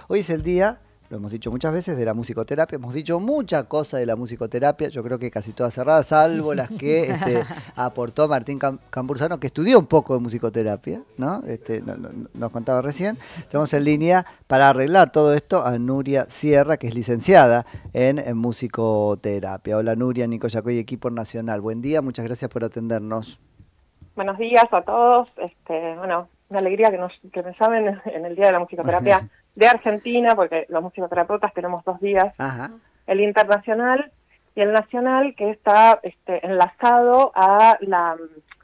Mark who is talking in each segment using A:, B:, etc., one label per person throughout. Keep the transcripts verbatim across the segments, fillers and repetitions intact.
A: Hoy es el día, lo hemos dicho muchas veces, de la musicoterapia. Hemos dicho muchas cosas de la musicoterapia, yo creo que casi todas cerradas, salvo las que este, aportó Martín Cam Cambursano, que estudió un poco de musicoterapia, ¿no? Este, no, no, nos contaba recién. Tenemos en línea para arreglar todo esto a Nuria Sierra, que es licenciada en, en musicoterapia. Hola Nuria, Nico Yacoy, equipo nacional. Buen día, muchas gracias por atendernos.
B: Buenos días a todos. Este, bueno, una alegría que, nos, que me llamen en el Día de la Musicoterapia de Argentina, porque los musicoterapeutas tenemos dos días, Ajá. el internacional y el nacional, que está este, enlazado a la,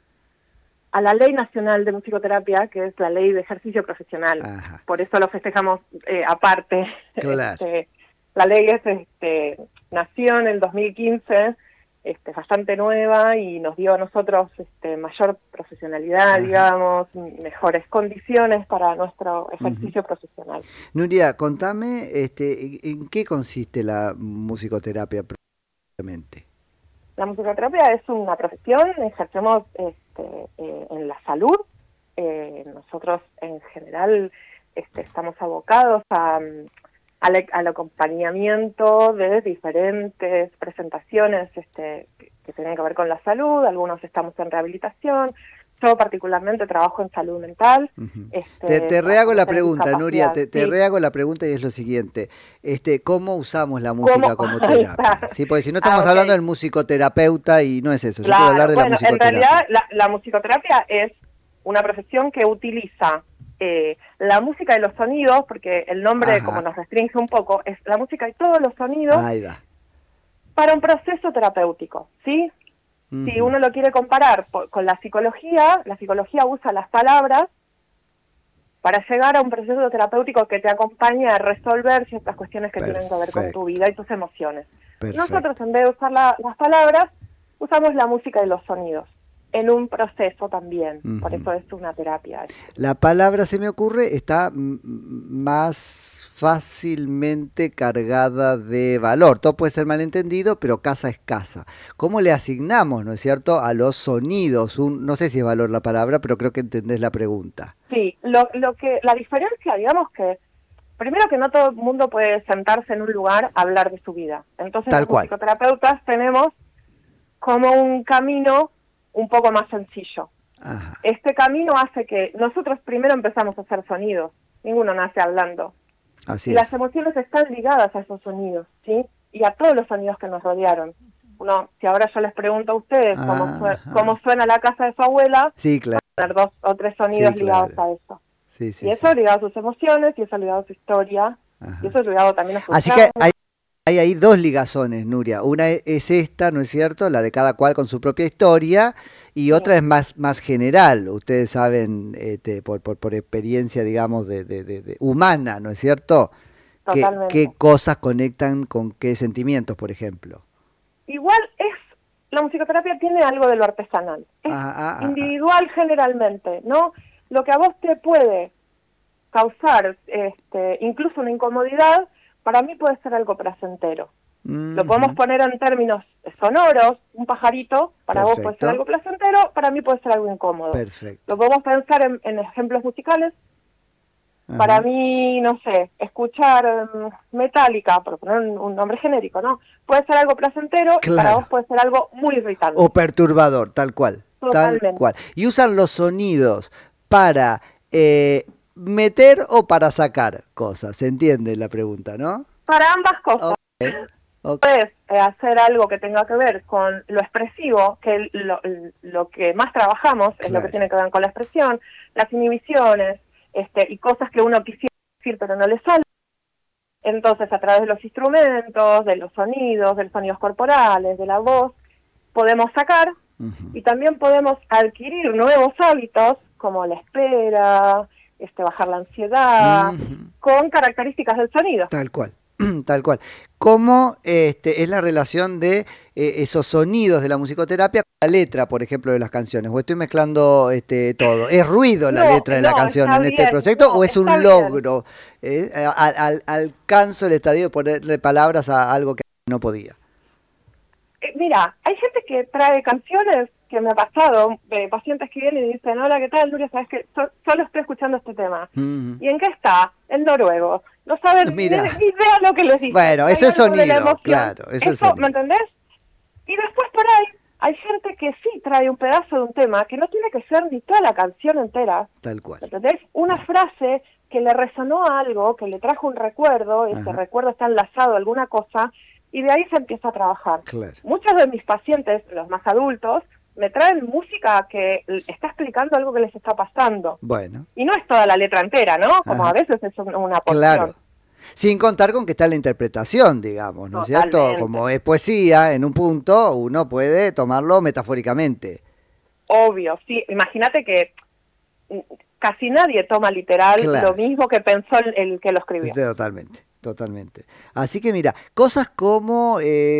B: a la Ley Nacional de Musicoterapia, que es la Ley de Ejercicio Profesional. Ajá. Por eso lo festejamos eh, aparte. Claro. Este, la ley es, este, nació en el dos mil quince, Este, bastante nueva y nos dio a nosotros este, mayor profesionalidad, Ajá. digamos, mejores condiciones para nuestro ejercicio uh-huh. profesional.
A: Nuria, contame, este, ¿en qué consiste la musicoterapia propiamente?
B: La musicoterapia es una profesión, ejercemos este, eh, en la salud. Eh, nosotros en general este, estamos abocados a... Al, al acompañamiento de diferentes presentaciones este, que, que tienen que ver con la salud. Algunos estamos en rehabilitación. Yo particularmente trabajo en salud mental.
A: Uh-huh.
B: este,
A: te, te rehago la pregunta, Nuria, te, te sí. rehago la pregunta y es lo siguiente. este ¿Cómo usamos la música como terapia? Sí, porque si no estamos ah, okay. hablando del musicoterapeuta y no es eso. Yo
B: claro,
A: quiero hablar de
B: bueno,
A: la musicoterapia.
B: En realidad la, la musicoterapia es una profesión que utiliza Eh, la música y los sonidos, porque el nombre, Ajá. como nos restringe un poco, es la música y todos los sonidos para un proceso terapéutico, ¿sí? Uh-huh. Si uno lo quiere comparar por, con la psicología, la psicología usa las palabras para llegar a un proceso terapéutico que te acompañe a resolver ciertas cuestiones que Perfecto. tienen que ver con tu vida y tus emociones. Perfecto. Nosotros, en vez de usar la, las palabras, usamos la música y los sonidos. En un proceso también, uh-huh. por eso es una terapia.
A: La palabra, se me ocurre, está m- más fácilmente cargada de valor. Todo puede ser malentendido, pero casa es casa. ¿Cómo le asignamos, no es cierto, a los sonidos? Un, no sé si es valor la palabra, pero creo que entendés la pregunta.
B: Sí, lo, lo que la diferencia, digamos que, primero que no todo el mundo puede sentarse en un lugar a hablar de su vida. Entonces
A: Tal
B: los
A: cual.
B: psicoterapeutas tenemos como un camino un poco más sencillo. Ajá. Este camino hace que nosotros primero empezamos a hacer sonidos. Ninguno nace hablando.
A: Así
B: y
A: es.
B: Las emociones están ligadas a esos sonidos, ¿sí? Y a todos los sonidos que nos rodearon. Uno, si ahora yo les pregunto a ustedes ah, cómo, su- cómo suena la casa de su abuela,
A: sí, claro.
B: van a tener dos o tres sonidos sí, ligados claro. a eso.
A: Sí, sí,
B: y eso
A: sí.
B: ligado a sus emociones, y eso ligado a su historia, Ajá. y eso es ligado también a sus
A: Así traumas. que hay Hay ahí dos ligazones, Nuria. Una es esta, ¿no es cierto? La de cada cual con su propia historia. Y otra sí. es más, más general. Ustedes saben, este, por, por, por experiencia, digamos, de, de, de, de humana, ¿no es cierto? ¿Qué, ¿Qué cosas conectan con qué sentimientos, por ejemplo?
B: Igual es, la musicoterapia tiene algo de lo artesanal. Es ah, ah, individual ah. generalmente, ¿no? Lo que a vos te puede causar este, incluso una incomodidad, para mí puede ser algo placentero. Uh-huh. Lo podemos poner en términos sonoros, un pajarito, para Perfecto. vos puede ser algo placentero, para mí puede ser algo incómodo.
A: Perfecto.
B: Lo podemos pensar en, en ejemplos musicales. Uh-huh. Para mí, no sé, escuchar um, Metallica, por poner un, un nombre genérico, ¿no? Puede ser algo placentero, claro. y para vos puede ser algo muy irritante.
A: O perturbador, tal cual.
B: Totalmente.
A: Tal cual. Y usan los sonidos para... Eh, ¿meter o para sacar cosas? ¿Se entiende la pregunta, no?
B: Para ambas cosas. Okay. Okay. Puedes eh, hacer algo que tenga que ver con lo expresivo, que lo, lo que más trabajamos es claro. lo que tiene que ver con la expresión, las inhibiciones, este, y cosas que uno quisiera decir pero no le sale. Entonces, a través de los instrumentos, de los sonidos, de los sonidos corporales, de la voz, podemos sacar uh-huh. y también podemos adquirir nuevos hábitos como la espera, este bajar la ansiedad, uh-huh. con características del sonido.
A: Tal cual, tal cual. ¿Cómo este, es la relación de eh, esos sonidos de la musicoterapia con la letra, por ejemplo, de las canciones? ¿O estoy mezclando este, todo? ¿Es ruido la no, letra de no, la canción en bien, este proyecto no, o es un logro? Eh, al, al, alcanzo el estadio de ponerle palabras a algo que no podía.
B: Eh, mira, hay gente que trae canciones que me ha pasado, eh, pacientes que vienen y dicen, hola, ¿qué tal, Nuria? Sabes que so, solo estoy escuchando este tema. Uh-huh. ¿Y en qué está? En noruego. no saben ni, ni idea lo que les dice.
A: Bueno, eso es sonido, claro. Eso,
B: eso
A: es sonido.
B: ¿Me entendés? Y después por ahí hay gente que sí trae un pedazo de un tema, que no tiene que ser ni toda la canción entera.
A: Tal cual.
B: ¿Entendés? Una frase que le resonó a algo, que le trajo un recuerdo, ese recuerdo está enlazado a alguna cosa, y de ahí se empieza a trabajar.
A: Claro.
B: Muchos de mis pacientes, los más adultos, me traen música que está explicando algo que les está pasando.
A: Bueno.
B: Y no es toda la letra entera, ¿no? Como Ajá. a veces es una porción.
A: Claro. Sin contar con que está la interpretación, digamos, ¿no es cierto? Como es poesía, en un punto uno puede tomarlo metafóricamente.
B: Obvio, sí. Imagínate que casi nadie toma literal claro. lo mismo que pensó el, el que lo escribió.
A: Totalmente, totalmente. Así que mira, cosas como eh,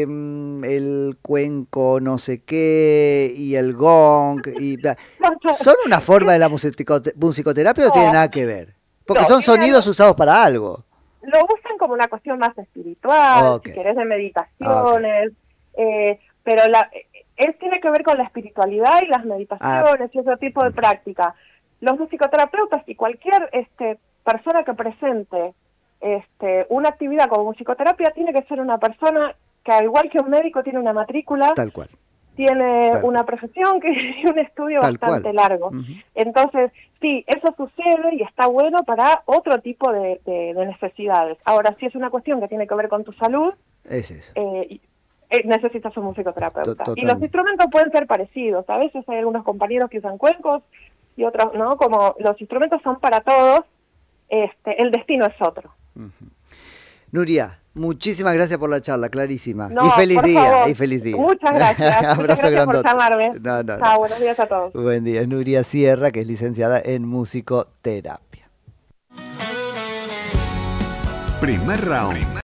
A: el cuenco no sé qué y el gong, y, ¿son una forma de la musicoterapia o no tiene nada que ver? Porque no, son sonidos usados para algo.
B: Lo usan como una cuestión más espiritual, okay. si querés, de meditaciones, okay. eh, pero la, él tiene que ver con la espiritualidad y las meditaciones ah. y ese tipo de práctica. Los musicoterapeutas y cualquier este, persona que presente este, una actividad como musicoterapia tiene que ser una persona que, al igual que un médico, tiene una matrícula,
A: tal cual.
B: tiene
A: Tal.
B: una profesión que tiene un estudio
A: Tal
B: bastante
A: cual.
B: largo.
A: Uh-huh.
B: Entonces, sí, eso sucede y está bueno para otro tipo de, de, de necesidades. Ahora, si es una cuestión que tiene que ver con tu salud,
A: es eso.
B: Eh, eh, necesitas un musicoterapeuta. Total. Y los instrumentos pueden ser parecidos. A veces hay algunos compañeros que usan cuencos y otros no. Como los instrumentos son para todos, este, el destino es otro.
A: Uh-huh. Nuria, muchísimas gracias por la charla, clarísima.
B: No,
A: y feliz día,
B: favor.
A: y feliz día.
B: Muchas gracias.
A: Abrazo
B: Muchas gracias
A: grandote.
B: por llamarme.
A: No, no,
B: Chao,
A: no.
B: buenos días a todos.
A: Buen día. Nuria Sierra, que es licenciada en musicoterapia.
C: Primer round.